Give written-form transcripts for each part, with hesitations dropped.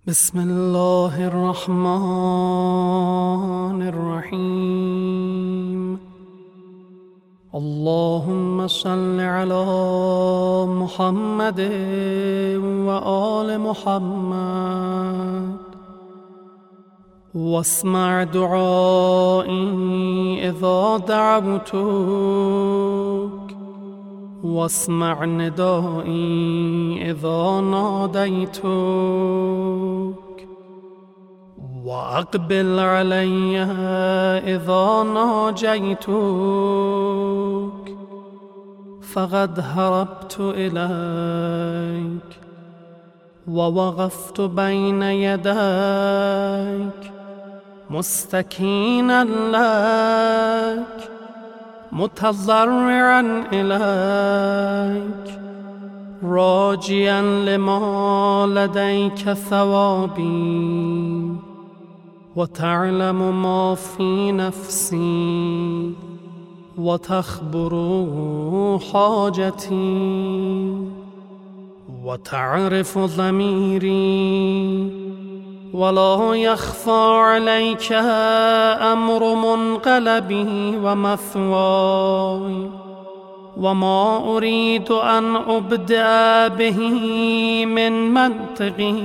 بسم الله الرحمن الرحيم. اللهم صل على محمد وآل محمد واسمع دعائي إذا دعوتك واسمع ندائي إذا ناديتك وأقبل علي إذا ناجيتك فقد هربت إليك ووقفت بين يديك مستكينا لك متضرعا إليك راجيا لما لديك ثوابي وتعلم ما في نفسي وتخبر حاجتي وتعرف ضميري ولا يخفى عليك أمر منقلبي ومثواي وما أريد أن أبدأ به من منطقي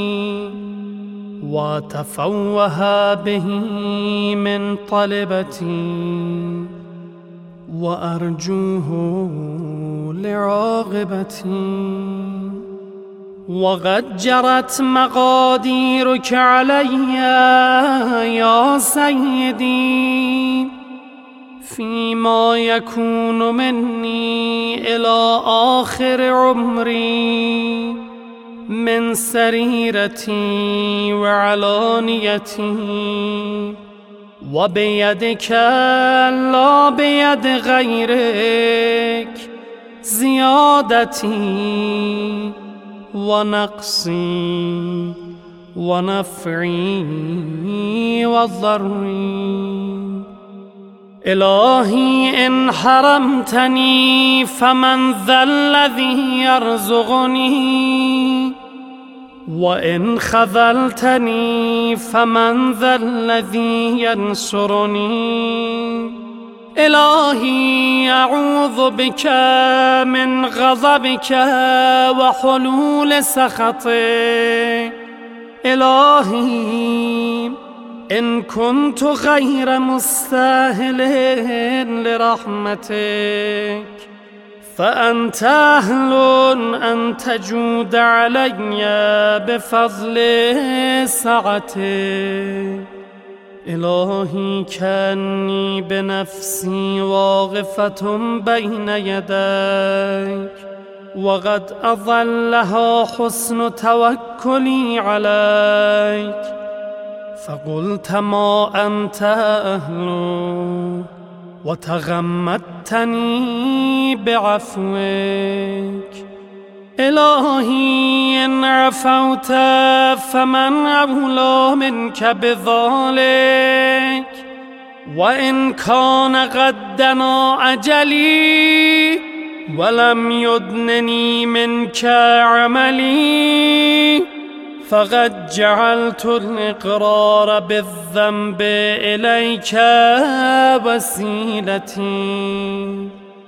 وأتفوه به من طلبتي وأرجوه لراغبتي وقد جرت مقاديرك علي يا سيدي فيما يكون مني إلى آخر عمري من سريرتي وعلانيتي وبيدك لا بيد غيرك زيادتي ونقصي ونفعي وضري. إلهي إن حرمتني فمن ذا الذي يرزقني وإن خذلتني فمن ذا الذي ينصرني. إلهي أعوذ بك من غضبك وحلول سخطك. إلهي إن كنت غير مستاهل لرحمتك فأنت أهل أن تجود علي بفضل سعتك. إلهي كأني بنفسي واقفة بين يديك وقد أضلها حسن توكلي عليك فقلت ما أنت أهله وتغمدتني بعفوك. إلهي إن عفوت فمن أولى منك بذلك وإن كان قد دنا أجلي ولم يدنني منك عملي فقد جعلت الإقرار بالذنب إليك وسيلتي.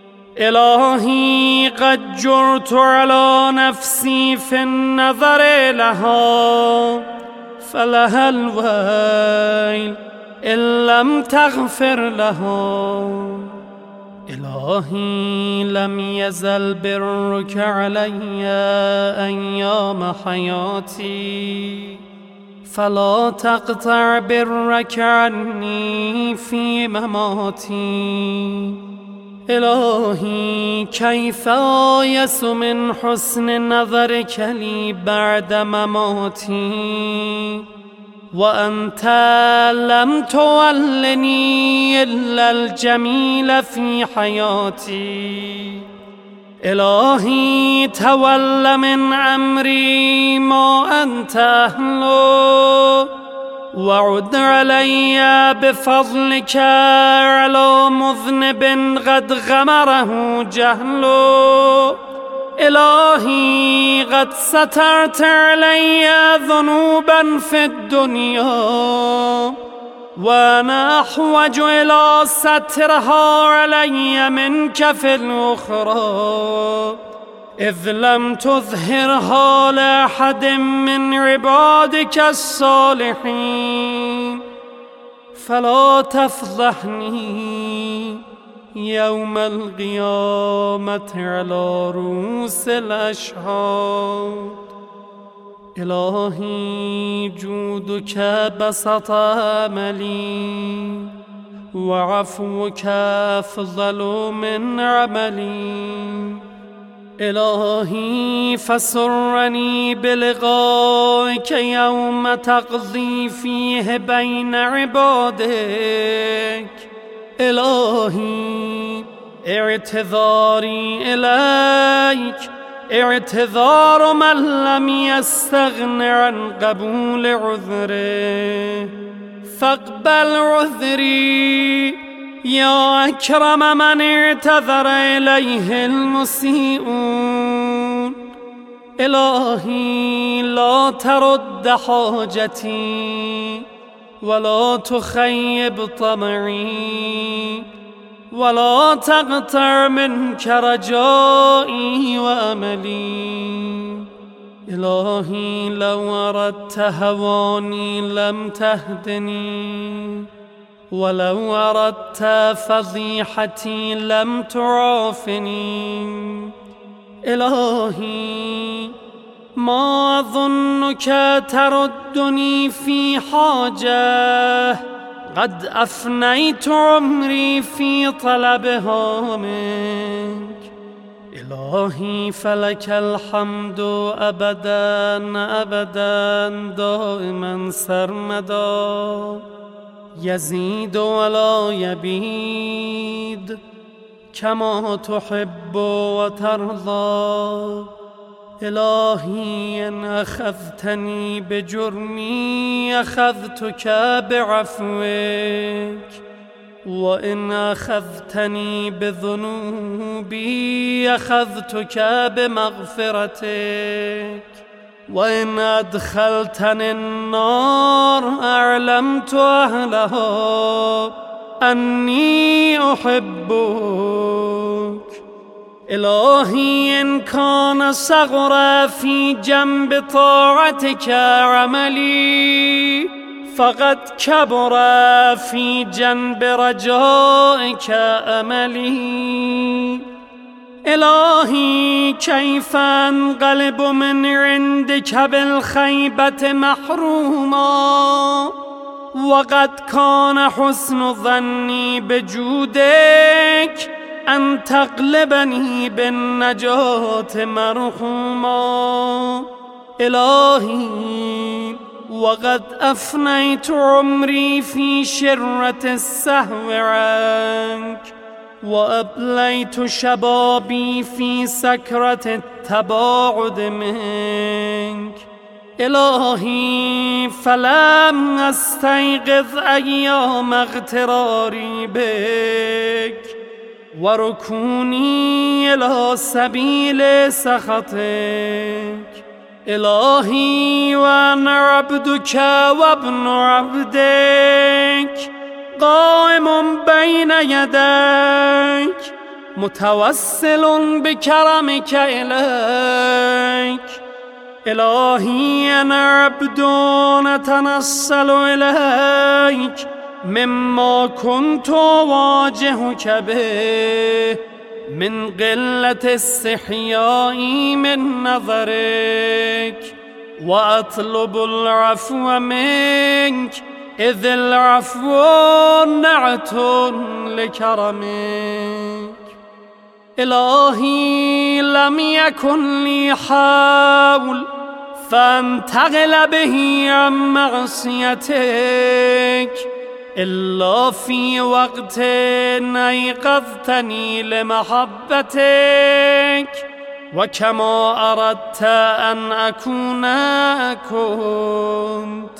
إلهي قد جرت على نفسي في النظر لها فلها الويل إن لم تغفر لها. إلهي لم يزل برك علي أيام حياتي فلا تقطع برك عني في مماتي. إلهي كيف آيس من حسن نظرك لي بعد مماتي وأنت لم تولني إلا الجميل في حياتي. إلهي تول من أمري ما أنت أهله وعد علي بفضلك على مذنب قد غمره جهله إلهي قد سترت علي ذنوبا في الدنيا وأنا أحوج إلى سترها علي منك في الأخرى، إذ لم تظهرها لأحد من عبادك الصالحين، فلا تفضحني يوم القيامة على رؤوس الأشهاد. إلهي جودك بسط أملي وعفوك أفضل من عملي. إلهي فسرني بلقائك يوم تقضي فيه بين عبادك. إلهي اعتذاري إليك اعتذار من لم يستغن عن قبول عذره، فاقبل عذري يا أكرم من اعتذر إليه المسيئون. إلهي لا ترد حاجتي ولا تخيب طمعي ولا تقطع منك رجائي وأملي. إلهي لو أردت هواني لم تهدني، ولو أردت فضيحتي لم تعافني. إلهي ما أظنك تردني في حاجة قد أفنيت عمري في طلبها منك. إلهي فلك الحمد أبدا أبدا دائما سرمدا، يزيد ولا يبيد كما تحب وترضى. إلهي إن أخذتني بجرمي أخذتك بعفوك، وإن أخذتني بذنوبي أخذتك بمغفرتك، وإن أدخلتني النار أعلمت أهلها أني أحبك. إلهي إن كان صغر في جنب طاعتك عملي فقد كبر في جنب رجائك أملي. إلهي كيف أنقلب من عندك بالخيبة محروما وقد كان حسن ظني بجودك أن تقلبني بالنجاة مرحوما. إلهي وقد أفنيت عمري في شرة السهو عنك، وأبليت شبابي في سكرة التباعد منك. إلهي فلم أستيقظ أيام اغتراري بك وركوني إلى سبيل سخطك. إلهي وأنا عبدك وابن عبدك قائم بين يديك متوسل بكرمك إليك. إلهي أنا عبد أتنصل إليك مما كنت أواجهك به من قلة استحياء من نظرك، وأطلب العفو منك إذ العفو نعت لكرمك. إلهي لم يكن لي حول فانتقل به عن معصيتك إلا في وقت أيقظتني لمحبتك، وكما أردت أن أكون كنت،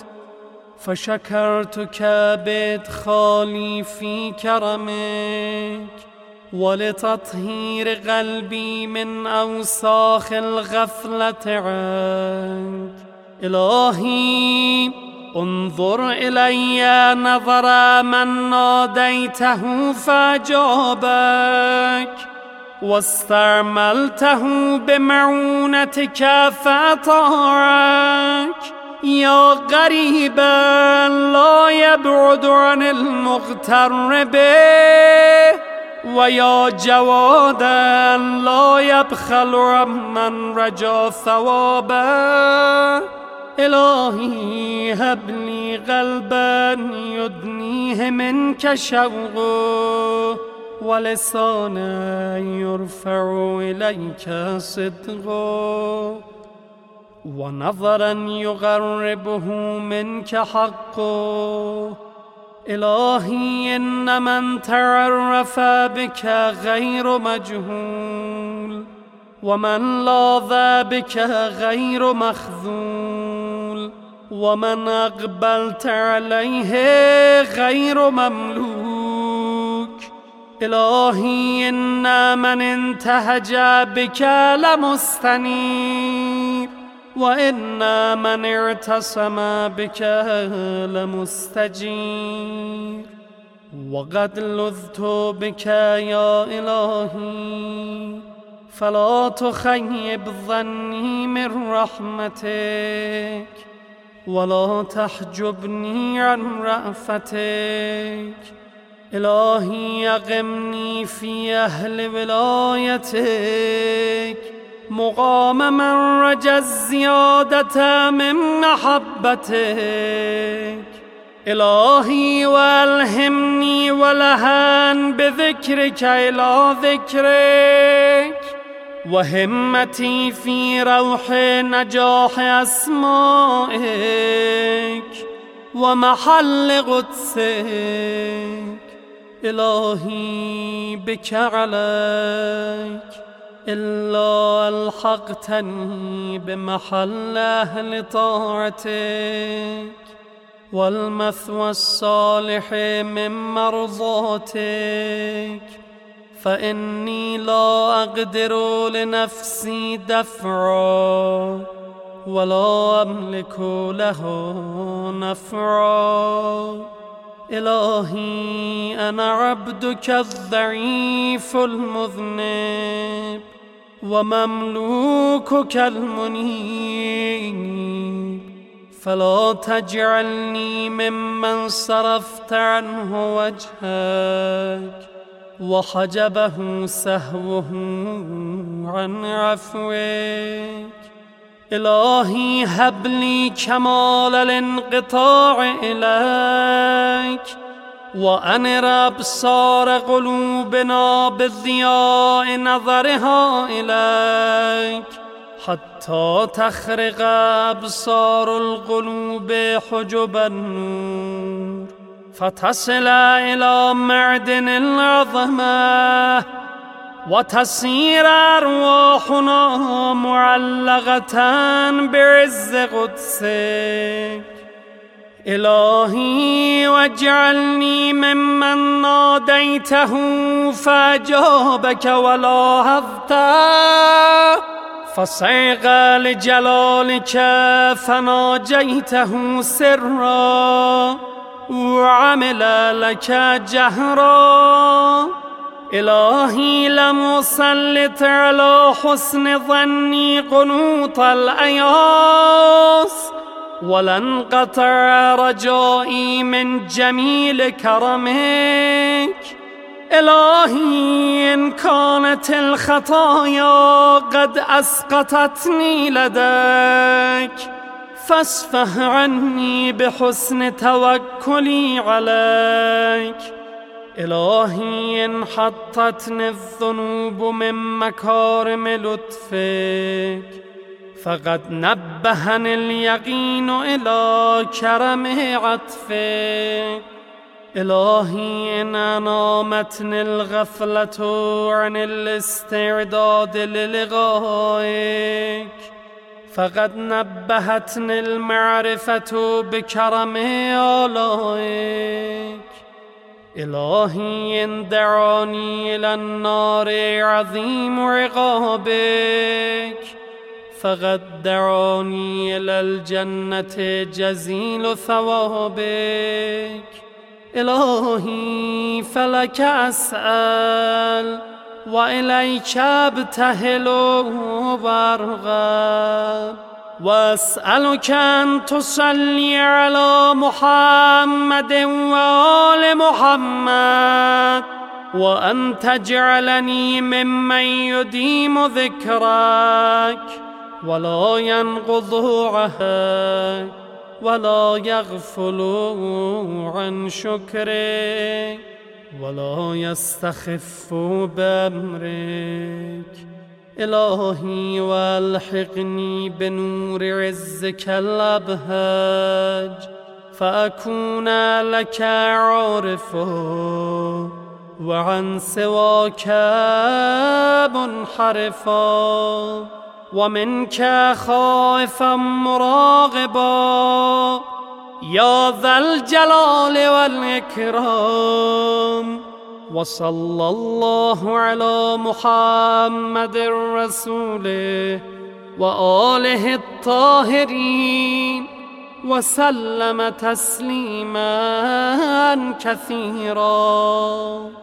فشكرتك بإدخالي في كرمك ولتطهير قلبي من أوساخ الغفلة عنك. إلهي انظر إلي نظر من ناديته فأجابك، واستعملته بمعونتك فأطاعك. يا غريبا لا يبعد عن المغتر به، ويا جوادا لا يبخل عمن رجا ثوابه. إلهي هب لي قلبا يدنيه منك شوقه، ولسانا يرفع إليك صدقه، ونظرا يغربه منك حقه. إلهي إن من تعرف بك غير مجهول، ومن لاذ بك غير مخذول، ومن أقبلت عليه غير مملوك. إلهي إن من انتهج بك لمستنير، وإن من اعتصم بك لمستجير. وقد لذت بك يا إلهي، فلا تخيب ظني من رحمتك، ولا تحجبني عن رأفتك. إلهي أقمني في أهل ولايتك، مقام من رجا الزيادة من محبتك. إلهي وألهمني ولهان بذكرك إلى ذكرك، وهمتي في روح نجاح أسمائك ومحل قدسك. إلهي بك عليك، إلا ألحقتني بمحل أهل طاعتك، والمثوى الصالح من مرضاتك. فإني لا أقدر لنفسي دفعا، ولا أملك له نفعا. إلهي أنا عبدك الضعيف المذنب، ومملوكك المنيب، فلا تجعلني ممن صرفت عنه وجهك وحجبه سهوه عن عفوك. إلهي هب لي كمال الانقطاع إليك، وأنر أبصار قلوبنا بضياء نظرها إليك، حتى تخرق أبصار القلوب حجب النور، فتصل إلى معدن العظمة، وتسير أرواحنا معلقة بعز قدسك. إلهي واجعلني ممن ناديته فأجابك ولاحظته، فصيغ لجلالك فناجيته سرا، وعمل لك جهرا. إلهي لم أسلط على حسن ظني قنوط الأياس، ولن قطع رجائي من جميل كرمك. إلهي إن كانت الخطايا قد أسقطتني لديك، فاصفح عني بحسن توكلي عليك. إلهي إن حطتني الذنوب من مكارم لطفك، فقد نبهني اليقين إلى كرم عطفك. إلهي إن نامتني الغفلة عن الاستعداد للقائك، فقد نبهتني المعرفة بكرم آلائك. إلهي إن دعاني إلى النار عظيم عقابك فقد دعاني إلى الجنة جزيل ثوابك. إلهي فلك أسأل وإليك أبتهل وأرغب، وأسألك أن تصلي على محمد وآل محمد، وأن تجعلني ممن يديم ذكرك ولا ينقض عهدك ولا يغفل عن شكرك ولا يستخف بأمرك. إلهي والحقني بنور عزك الأبهج فأكون لك عارفا وعن سواك منحرفا، ومنك خائفا مراغبا يا ذا الجلال والإكرام. وصلى الله على محمد رسوله وآله الطاهرين وسلم تسليما كثيرا.